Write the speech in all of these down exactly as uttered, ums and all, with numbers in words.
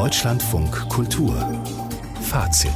Deutschlandfunk Kultur Fazit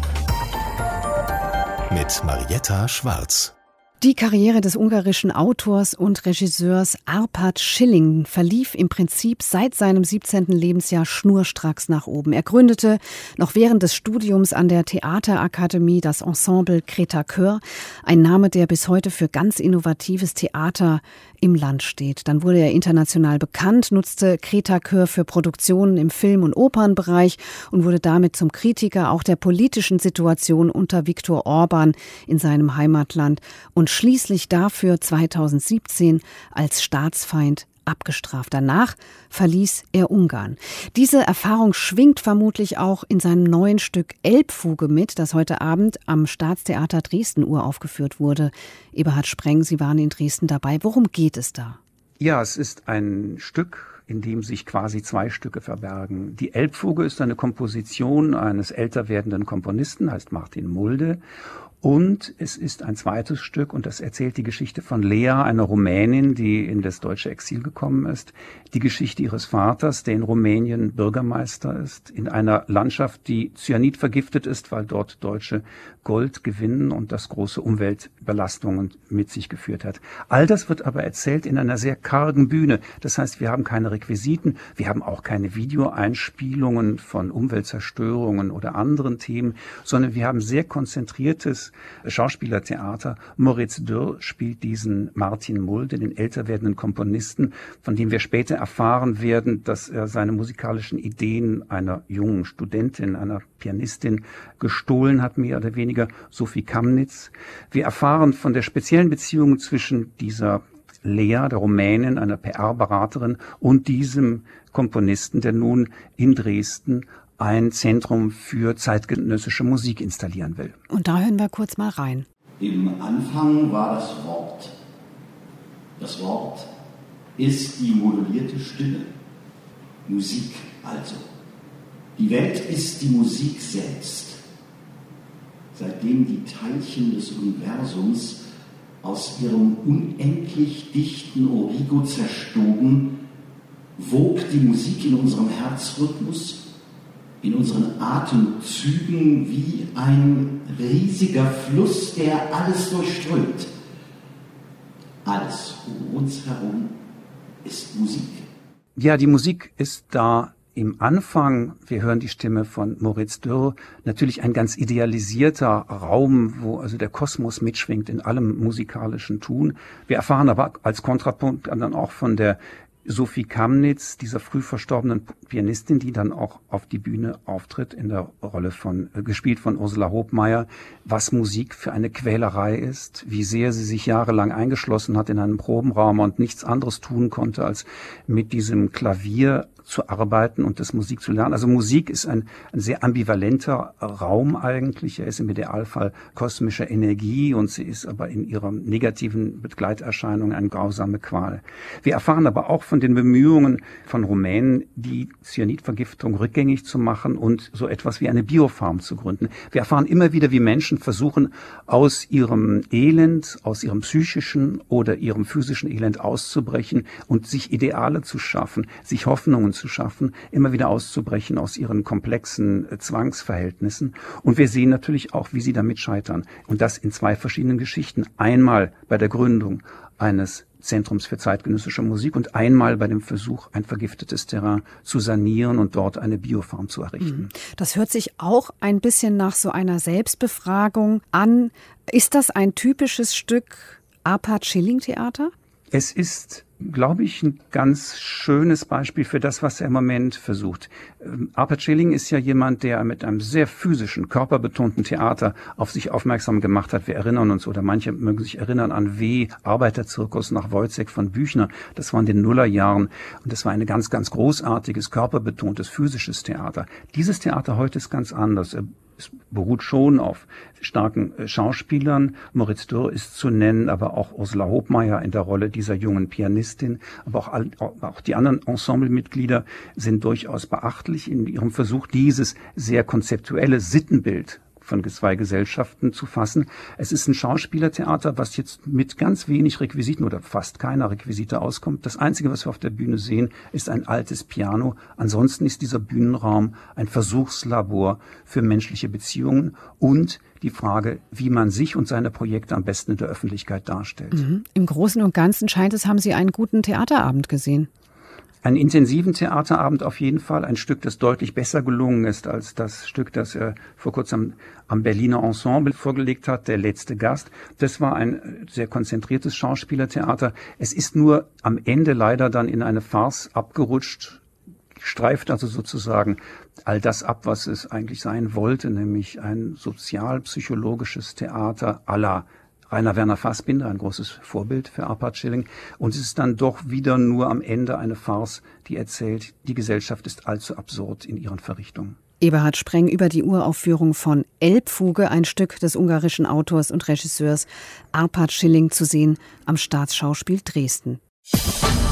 mit Marietta Schwarz. Die Karriere des ungarischen Autors und Regisseurs Árpád Schilling verlief im Prinzip seit seinem siebzehnten Lebensjahr schnurstracks nach oben. Er gründete noch während des Studiums an der Theaterakademie das Ensemble Crétacœur, ein Name, der bis heute für ganz innovatives Theater im Land steht. Dann wurde er international bekannt, nutzte Crétacœur für Produktionen im Film- und Opernbereich und wurde damit zum Kritiker auch der politischen Situation unter Viktor Orbán in seinem Heimatland und schließlich dafür zweitausendsiebzehn als Staatsfeind abgestraft. Danach verließ er Ungarn. Diese Erfahrung schwingt vermutlich auch in seinem neuen Stück Elbfuge mit, das heute Abend am Staatstheater Dresden uraufgeführt wurde. Eberhard Spreng, Sie waren in Dresden dabei. Worum geht es da? Ja, es ist ein Stück, in dem sich quasi zwei Stücke verbergen. Die Elbfuge ist eine Komposition eines älter werdenden Komponisten, heißt Martin Mulde. Und es ist ein zweites Stück, und das erzählt die Geschichte von Lea, einer Rumänin, die in das deutsche Exil gekommen ist. Die Geschichte ihres Vaters, der in Rumänien Bürgermeister ist, in einer Landschaft, die cyanidvergiftet ist, weil dort Deutsche Gold gewinnen und das große Umweltbelastungen mit sich geführt hat. All das wird aber erzählt in einer sehr kargen Bühne. Das heißt, wir haben keine Requisiten, wir haben auch keine Videoeinspielungen von Umweltzerstörungen oder anderen Themen, sondern wir haben sehr konzentriertes Schauspielertheater. Moritz Dürr spielt diesen Martin Mulde, den älter werdenden Komponisten, von dem wir später erfahren werden, dass er seine musikalischen Ideen einer jungen Studentin, einer Pianistin gestohlen hat, mehr oder weniger, Sophie Kamnitz. Wir erfahren von der speziellen Beziehung zwischen dieser Lea, der Rumänin, einer P R-Beraterin, und diesem Komponisten, der nun in Dresden ein Zentrum für zeitgenössische Musik installieren will. Und da hören wir kurz mal rein. Im Anfang war das Wort. Das Wort ist die modulierte Stimme. Musik also. Die Welt ist die Musik selbst. Seitdem die Teilchen des Universums aus ihrem unendlich dichten Origo zerstoben, wogt die Musik in unserem Herzrhythmus, in unseren Atemzügen wie ein riesiger Fluss, der alles durchströmt. Alles um uns herum ist Musik. Ja, die Musik ist da im Anfang, wir hören die Stimme von Moritz Dürr, natürlich ein ganz idealisierter Raum, wo also der Kosmos mitschwingt in allem musikalischen Tun. Wir erfahren aber als Kontrapunkt dann auch von der Sophie Kamnitz, dieser früh verstorbenen Pianistin, die dann auch auf die Bühne auftritt in der Rolle von, äh, gespielt von Ursula Hopmeier, was Musik für eine Quälerei ist, wie sehr sie sich jahrelang eingeschlossen hat in einem Probenraum und nichts anderes tun konnte, als mit diesem Klavier zu arbeiten und das Musik zu lernen. Also Musik ist ein, ein sehr ambivalenter Raum eigentlich. Er ist im Idealfall kosmische Energie und sie ist aber in ihrer negativen Begleiterscheinung eine grausame Qual. Wir erfahren aber auch von den Bemühungen von Rumänen, die Cyanidvergiftung rückgängig zu machen und so etwas wie eine Biofarm zu gründen. Wir erfahren immer wieder, wie Menschen versuchen, aus ihrem Elend, aus ihrem psychischen oder ihrem physischen Elend auszubrechen und sich Ideale zu schaffen, sich Hoffnungen zu schaffen, immer wieder auszubrechen aus ihren komplexen äh, Zwangsverhältnissen. Und wir sehen natürlich auch, wie sie damit scheitern. Und das in zwei verschiedenen Geschichten. Einmal bei der Gründung eines Zentrums für zeitgenössische Musik und einmal bei dem Versuch, ein vergiftetes Terrain zu sanieren und dort eine Biofarm zu errichten. Das hört sich auch ein bisschen nach so einer Selbstbefragung an. Ist das ein typisches Stück Árpád Schilling Theater? Es ist, glaube ich, ein ganz schönes Beispiel für das, was er im Moment versucht. Árpád Schilling ist ja jemand, der mit einem sehr physischen, körperbetonten Theater auf sich aufmerksam gemacht hat. Wir erinnern uns, oder manche mögen sich erinnern an W. Arbeiterzirkus nach Wojciech von Büchner. Das war in den Nullerjahren. Und das war ein ganz, ganz großartiges, körperbetontes, physisches Theater. Dieses Theater heute ist ganz anders. Es beruht schon auf starken Schauspielern. Moritz Dürr ist zu nennen, aber auch Ursula Hopmeier in der Rolle dieser jungen Pianistin. Aber auch, all, auch die anderen Ensemblemitglieder sind durchaus beachtlich in ihrem Versuch, dieses sehr konzeptuelle Sittenbild von zwei Gesellschaften zu fassen. Es ist ein Schauspielertheater, was jetzt mit ganz wenig Requisiten oder fast keiner Requisite auskommt. Das Einzige, was wir auf der Bühne sehen, ist ein altes Piano. Ansonsten ist dieser Bühnenraum ein Versuchslabor für menschliche Beziehungen und die Frage, wie man sich und seine Projekte am besten in der Öffentlichkeit darstellt. Mhm. Im Großen und Ganzen scheint es, haben Sie einen guten Theaterabend gesehen. Einen intensiven Theaterabend auf jeden Fall, ein Stück, das deutlich besser gelungen ist als das Stück, das er vor kurzem am Berliner Ensemble vorgelegt hat, Der letzte Gast. Das war ein sehr konzentriertes Schauspielertheater. Es ist nur am Ende leider dann in eine Farce abgerutscht, streift also sozusagen all das ab, was es eigentlich sein wollte, nämlich ein sozialpsychologisches Theater à la Rainer Werner Fassbinder, ein großes Vorbild für Arpad Schilling. Und es ist dann doch wieder nur am Ende eine Farce, die erzählt, die Gesellschaft ist allzu absurd in ihren Verrichtungen. Eberhard Spreng über die Uraufführung von Elbfuge, ein Stück des ungarischen Autors und Regisseurs Arpad Schilling, zu sehen am Staatsschauspiel Dresden.